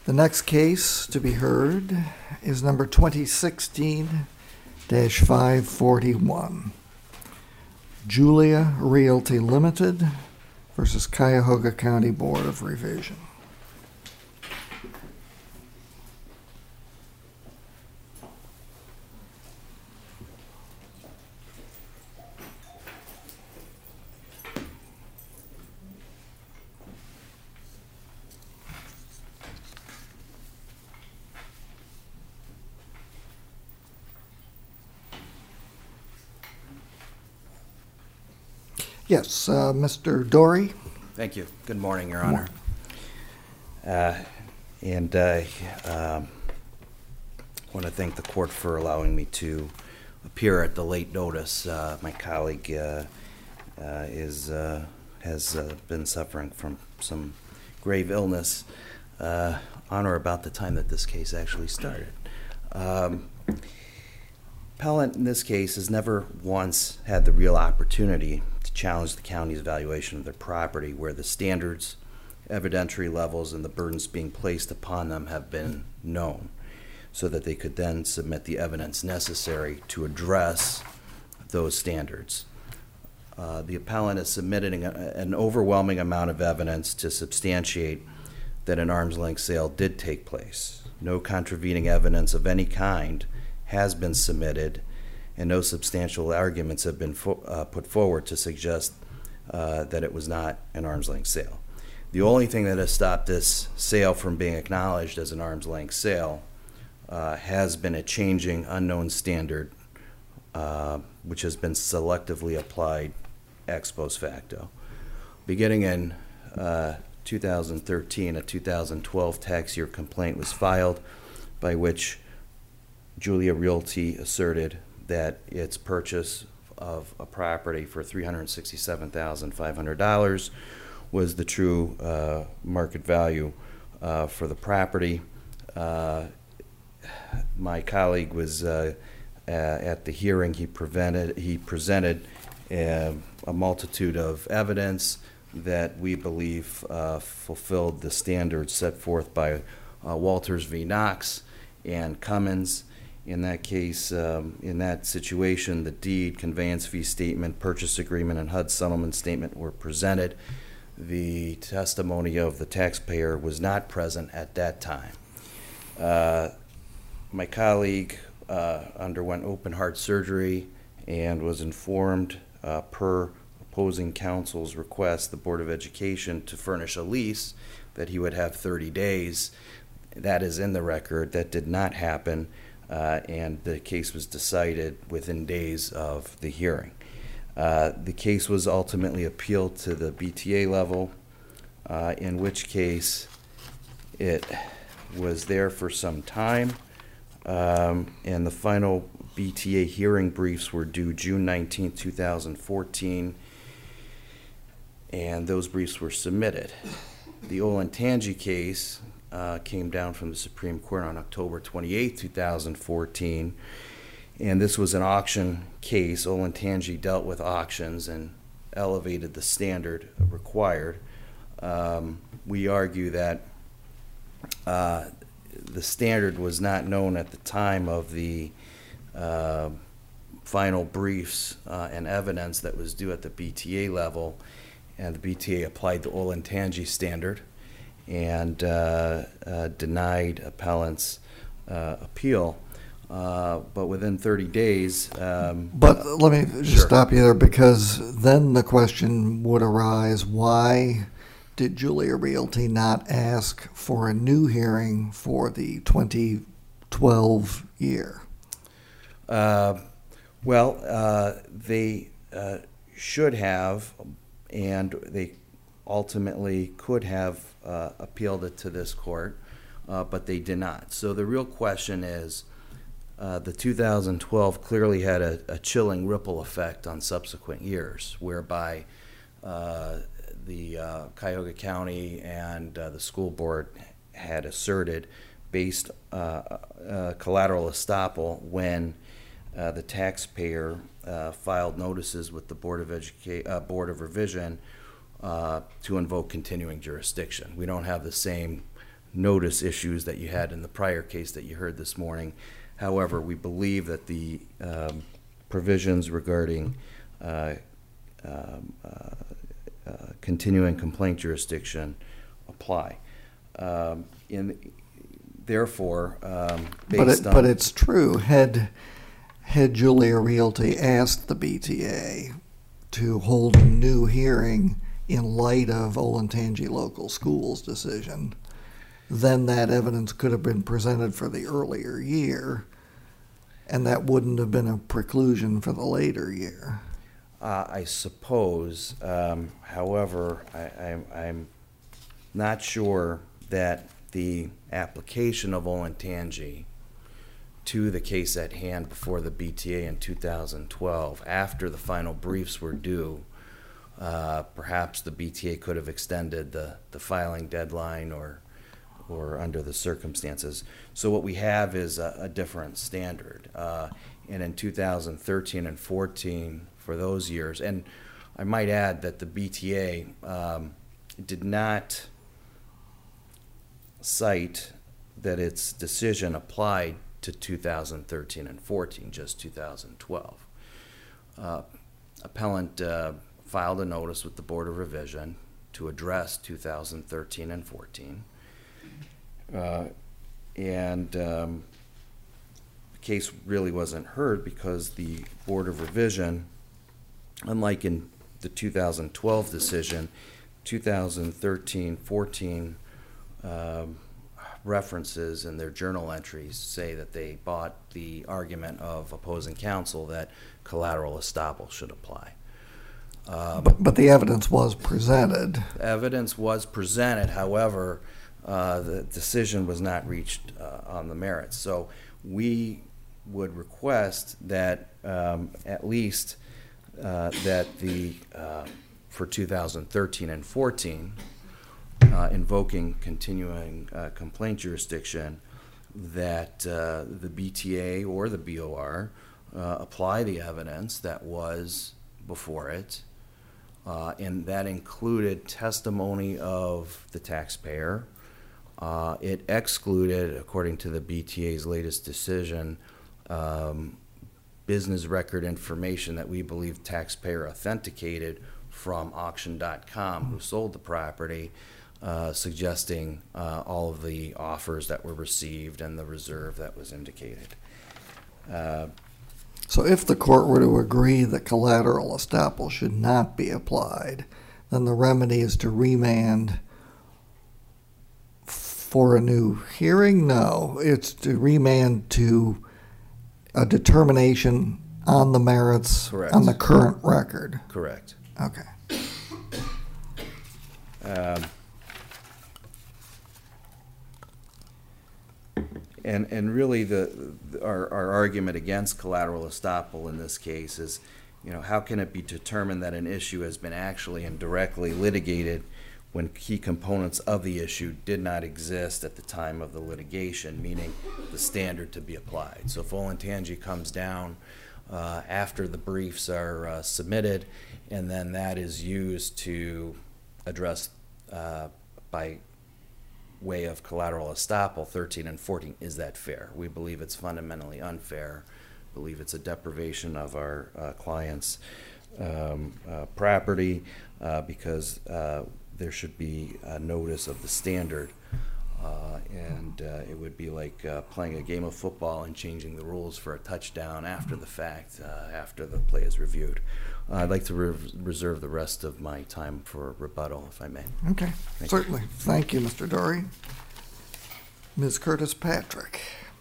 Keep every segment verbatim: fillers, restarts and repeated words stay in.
The next case to be heard is number twenty sixteen dash five forty-one. Julia Realty Limited versus Cuyahoga County Board of Revision. Yes, uh, Mister Dory. Thank you. Good morning, Your Honor. Uh, and I uh, um, want to thank the court for allowing me to appear at the late notice. Uh, my colleague uh, uh, is uh, has uh, been suffering from some grave illness uh, on or about the time that this case actually started. Um, Appellant in this case has never once had the real opportunity to challenge the county's valuation of their property, where the standards, evidentiary levels, and the burdens being placed upon them have been known, so that they could then submit the evidence necessary to address those standards. Uh, the appellant is submitting a, an overwhelming amount of evidence to substantiate that an arm's length sale did take place. No contravening evidence of any kind has been submitted, and no substantial arguments have been fo- uh, put forward to suggest uh, that it was not an arm's length sale. The only thing that has stopped this sale from being acknowledged as an arm's length sale uh, has been a changing unknown standard uh, which has been selectively applied ex post facto. Beginning in uh, two thousand thirteen, a two thousand twelve tax year complaint was filed by which Julia Realty asserted that its purchase of a property for three hundred sixty-seven thousand five hundred dollars was the true uh, market value uh, for the property. Uh, my colleague was uh, uh, at the hearing. He prevented, he presented uh, a multitude of evidence that we believe uh, fulfilled the standards set forth by uh, Walters v. Knox and Cummins. In that case, um, in that situation, the deed, conveyance fee statement, purchase agreement, and H U D settlement statement were presented. The testimony of the taxpayer was not present at that time. Uh, my colleague uh, underwent open heart surgery and was informed uh, per opposing counsel's request, the Board of Education, to furnish a lease, that he would have thirty days. That is in the record. That did not happen. Uh, and the case was decided within days of the hearing. Uh, the case was ultimately appealed to the B T A level, uh, in which case it was there for some time, um, and the final B T A hearing briefs were due June nineteenth, two thousand fourteen, and those briefs were submitted. The Olentangy case Uh, came down from the Supreme Court on October twenty-eighth, two thousand fourteen, and this was an auction case. Olentangy dealt with auctions and elevated the standard required. Um, we argue that uh, the standard was not known at the time of the uh, final briefs uh, and evidence that was due at the B T A level, and the B T A applied the Olentangy standard and uh, uh, denied appellant's uh, appeal. Uh, but within thirty days... Um, but let me just sure. stop you there, because then the question would arise, why did Julia Realty not ask for a new hearing for the twenty twelve year? Uh, well, uh, they uh, should have, and they ultimately could have uh, appealed it to this court, uh, but they did not. So the real question is, uh, the two thousand twelve clearly had a, a chilling ripple effect on subsequent years, whereby uh, the uh, Cuyahoga County and uh, the school board had asserted based uh, uh, collateral estoppel when uh, the taxpayer uh, filed notices with the Board of Educa- uh, Board of Revision Uh, to invoke continuing jurisdiction. We don't have the same notice issues that you had in the prior case that you heard this morning. However, we believe that the um, provisions regarding uh, um, uh, uh, continuing complaint jurisdiction apply. Um, in, therefore, um, But based it, on... but it's true, had, had Julia Realty asked the B T A to hold a new hearing in light of Olentangy Local Schools' decision, then that evidence could have been presented for the earlier year, and that wouldn't have been a preclusion for the later year. Uh, I suppose. Um, however, I, I'm, I'm not sure that the application of Olentangy to the case at hand before the B T A in two thousand twelve, after the final briefs were due, uh, perhaps the B T A could have extended the, the filing deadline or or under the circumstances. So what we have is a, a different standard. Uh, and in two thousand thirteen and fourteen, for those years, and I might add that the B T A um, did not cite that its decision applied to two thousand thirteen and fourteen, just two thousand twelve. Uh, appellant uh, filed a notice with the Board of Revision to address two thousand thirteen and fourteen. Uh, and um, the case really wasn't heard because the Board of Revision, unlike in the two thousand twelve decision, two thousand thirteen fourteen um, references in their journal entries say that they bought the argument of opposing counsel that collateral estoppel should apply. Um, But, but the evidence was presented. Evidence was presented, however, uh, the decision was not reached uh, on the merits. So we would request that um, at least uh, that the, uh, for two thousand thirteen and fourteen, uh, invoking continuing uh, complaint jurisdiction, that uh, the B T A or the B O R uh, apply the evidence that was before it. Uh, and that included testimony of the taxpayer. Uh, it excluded, according to the B T A's latest decision, um, business record information that we believe taxpayer authenticated from auction dot com, who sold the property, uh, suggesting uh, all of the offers that were received and the reserve that was indicated. Uh, So if the court were to agree that collateral estoppel should not be applied, then the remedy is to remand for a new hearing? No, it's to remand to a determination on the merits Correct. on the current record. correct. Okay. Um, And and really the, the our, our argument against collateral estoppel in this case is, you know, how can it be determined that an issue has been actually and directly litigated when key components of the issue did not exist at the time of the litigation, meaning the standard to be applied. So if Olentangy comes down uh, after the briefs are uh, submitted, and then that is used to address uh, by way of collateral estoppel thirteen and fourteen, is that fair? We believe it's fundamentally unfair. Believe it's a deprivation of our uh, clients' um, uh, property uh, because uh, there should be a notice of the standard, uh, and uh, it would be like uh, playing a game of football and changing the rules for a touchdown after the fact, uh, after the play is reviewed. Uh, I'd like to re reserve the rest of my time for rebuttal, if I may. Okay, Thank certainly. You. Thank you, Mister Dory. Miz Curtis Patrick.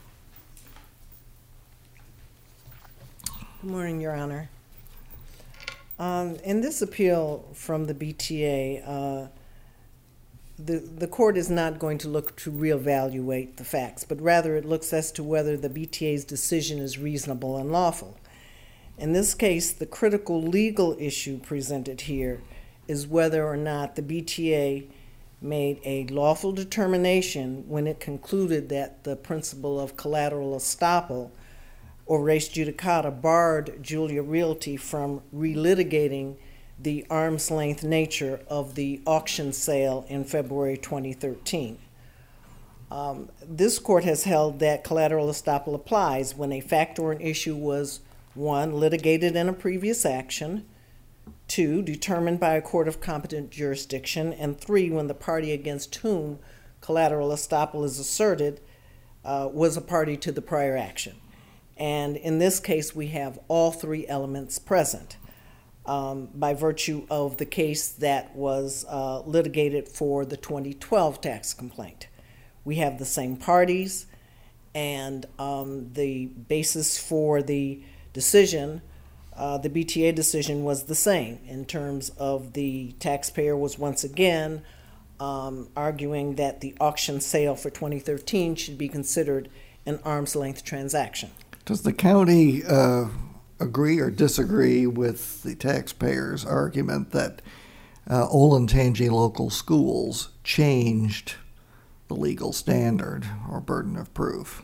Good morning, Your Honor. Um, in this appeal from the B T A, uh, the, the court is not going to look to reevaluate the facts, but rather it looks as to whether the B T A's decision is reasonable and lawful. In this case, the critical legal issue presented here is whether or not the B T A made a lawful determination when it concluded that the principle of collateral estoppel or res judicata barred Julia Realty from relitigating the arm's length nature of the auction sale in February twenty thirteen. Um, this court has held that collateral estoppel applies when a fact or an issue was, one, litigated in a previous action, two, determined by a court of competent jurisdiction, and three, when the party against whom collateral estoppel is asserted uh, was a party to the prior action. And in this case, we have all three elements present um, by virtue of the case that was uh, litigated for the twenty twelve tax complaint. We have the same parties, and um, the basis for the decision, uh, the B T A decision, was the same in terms of the taxpayer was once again um, arguing that the auction sale for twenty thirteen should be considered an arm's length transaction. Does the county uh, agree or disagree with the taxpayer's argument that uh, Olentangy local schools changed the legal standard or burden of proof?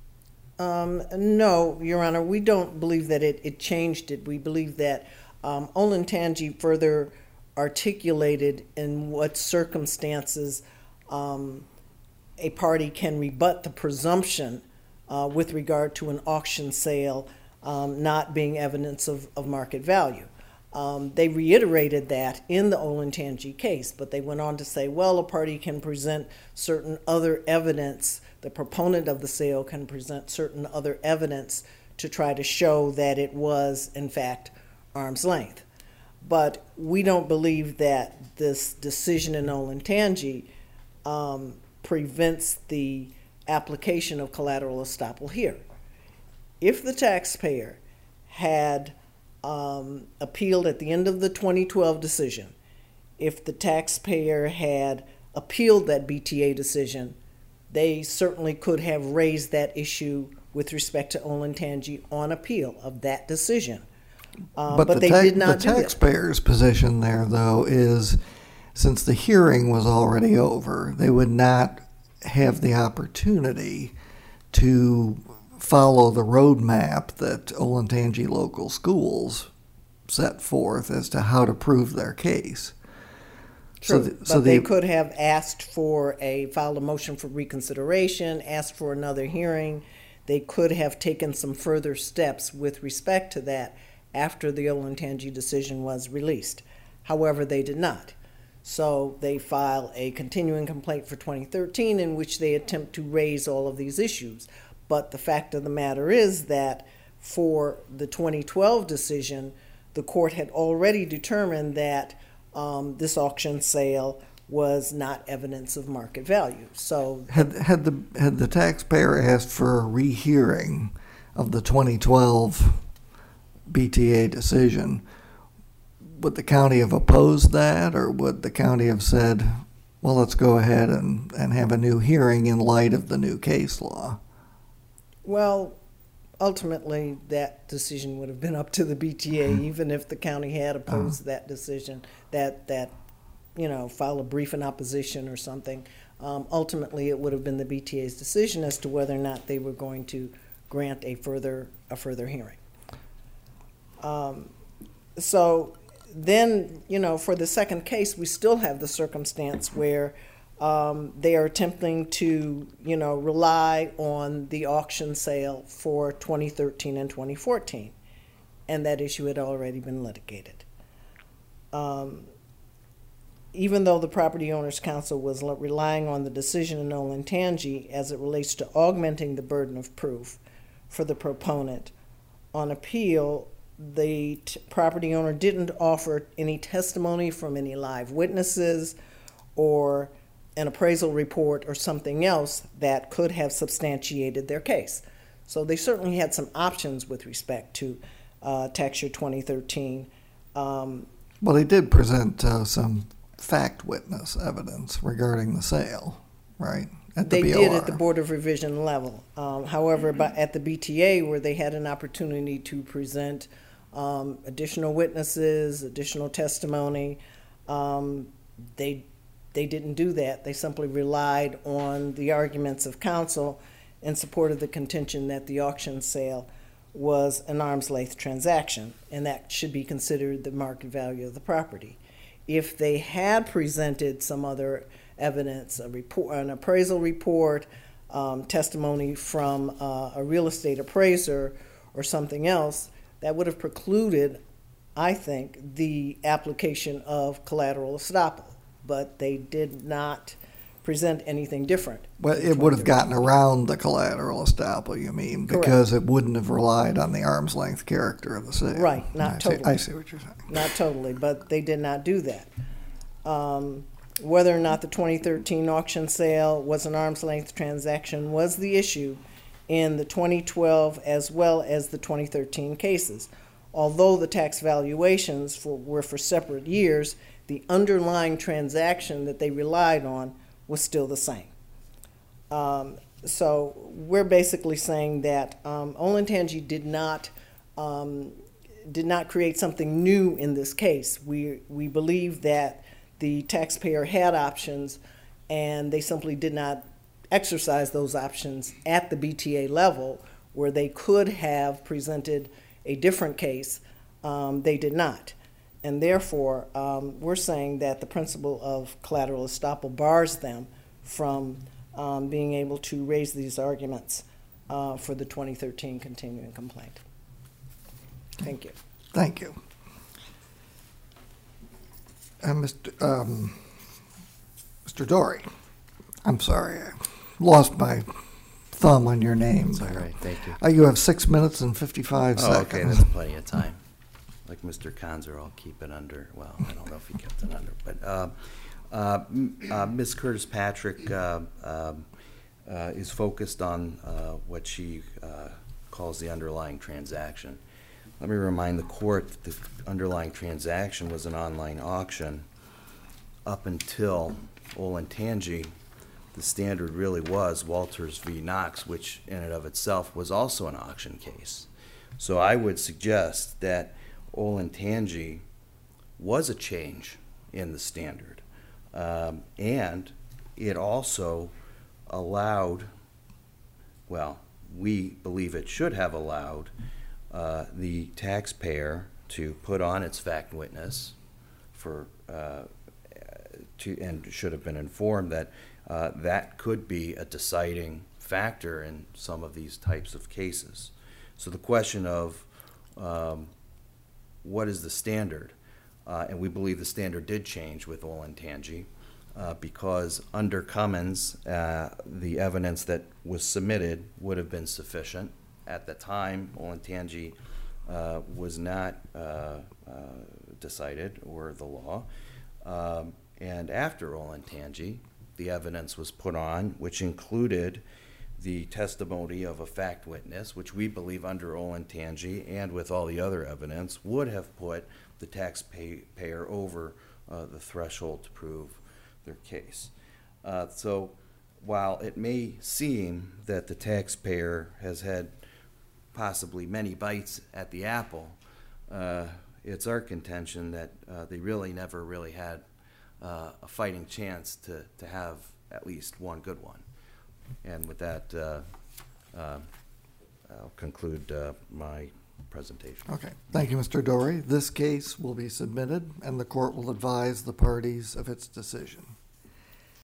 Um, no, Your Honor, we don't believe that it, it changed it. We believe that um, Olentangy further articulated in what circumstances um, a party can rebut the presumption uh, with regard to an auction sale um, not being evidence of, of market value. Um, they reiterated that in the Olentangy case, but they went on to say, well, a party can present certain other evidence, the proponent of the sale can present certain other evidence to try to show that it was, in fact, arm's length. But we don't believe that this decision in Olentangy um, prevents the application of collateral estoppel here. If the taxpayer had Um, appealed at the end of the twenty twelve decision, if the taxpayer had appealed that B T A decision, they certainly could have raised that issue with respect to Olentangy on appeal of that decision. Um, but but the they ta- did not the do that. taxpayer's position there, though, is since the hearing was already over, they would not have the opportunity to follow the roadmap that Olentangy local schools set forth as to how to prove their case. True, so the, but so they the, could have asked for a, filed a motion for reconsideration, asked for another hearing. They could have taken some further steps with respect to that after the Olentangy decision was released. However, they did not. So they file a continuing complaint for twenty thirteen in which they attempt to raise all of these issues. But the fact of the matter is that for the twenty twelve decision, the court had already determined that um, this auction sale was not evidence of market value. So had had the had the taxpayer asked for a rehearing of the twenty twelve B T A decision, would the county have opposed that, or would the county have said, well, let's go ahead and, and have a new hearing in light of the new case law? Well, ultimately, that decision would have been up to the B T A, even if the county had opposed uh-huh. that decision, that, that, you know, file a brief in opposition or something. Um, ultimately, it would have been the B T A's decision as to whether or not they were going to grant a further, a further hearing. Um, so then, you know, for the second case, we still have the circumstance where Um, they are attempting to, you know, rely on the auction sale for twenty thirteen and twenty fourteen, and that issue had already been litigated. Um, even though the Property Owners Council was relying on the decision in Olentangy as it relates to augmenting the burden of proof for the proponent, on appeal, the t- property owner didn't offer any testimony from any live witnesses or an appraisal report or something else that could have substantiated their case. So they certainly had some options with respect to uh, tax year twenty thirteen. Um, well, they did present uh, some fact witness evidence regarding the sale, right? At the they B O R. did at the Board of Revision level. Um, however, by, at the B T A, where they had an opportunity to present um, additional witnesses, additional testimony, um, they They didn't do that. They simply relied on the arguments of counsel in support of the contention that the auction sale was an arm's length transaction, and that should be considered the market value of the property. If they had presented some other evidence, a report, an appraisal report, um, testimony from uh, a real estate appraiser or something else, that would have precluded, I think, the application of collateral estoppel. But they did not present anything different. Well, it would have gotten around the collateral estoppel, you mean, Correct. because it wouldn't have relied on the arm's length character of the sale. Right, not I see- totally. I see what you're saying. Not totally, but they did not do that. Um, whether or not the twenty thirteen auction sale was an arm's length transaction was the issue in the twenty twelve as well as the twenty thirteen cases. Although the tax valuations for, were for separate years, the underlying transaction that they relied on was still the same. Um, so we're basically saying that um, Olentangy did not um, did not create something new in this case. We we believe that the taxpayer had options, and they simply did not exercise those options at the B T A level, where they could have presented a different case. Um, they did not. And therefore, um, we're saying that the principle of collateral estoppel bars them from um, being able to raise these arguments uh, for the twenty thirteen continuing complaint. Thank you. Thank you. And Mister Um, Mister Dory, I'm sorry, I lost my thumb on your name. That's all there. right, thank you. Uh, you have six minutes and fifty-five Oh, okay, seconds. that's plenty of time. Like Mister Conzer, I'll keep it under, well, I don't know if he kept it under, but uh, uh, m- uh, Miz Curtis Patrick uh, um, uh, is focused on uh, what she uh, calls the underlying transaction. Let me remind the court that the underlying transaction was an online auction. Up until Olentangy, the standard really was Walters v. Knox, which in and of itself was also an auction case. So I would suggest that Olentangy was a change in the standard. Um, and it also allowed, well, we believe it should have allowed uh, the taxpayer to put on its fact witness for uh, to and should have been informed that uh, that could be a deciding factor in some of these types of cases. So the question of um, what is the standard? Uh, and we believe the standard did change with Olentangy uh, because under Cummins, uh, the evidence that was submitted would have been sufficient. At the time, Olentangy uh, was not uh, uh, decided or the law. Um, and after Olentangy, the evidence was put on, which included the testimony of a fact witness, which we believe under Olentangy and with all the other evidence would have put the taxpayer over uh, the threshold to prove their case. Uh, so while it may seem that the taxpayer has had possibly many bites at the apple, uh, it's our contention that uh, they really never really had uh, a fighting chance to, to have at least one good one. And with that, uh, uh, I'll conclude uh, my presentation. Okay, thank you, Mister Dory. This case will be submitted, and the court will advise the parties of its decision.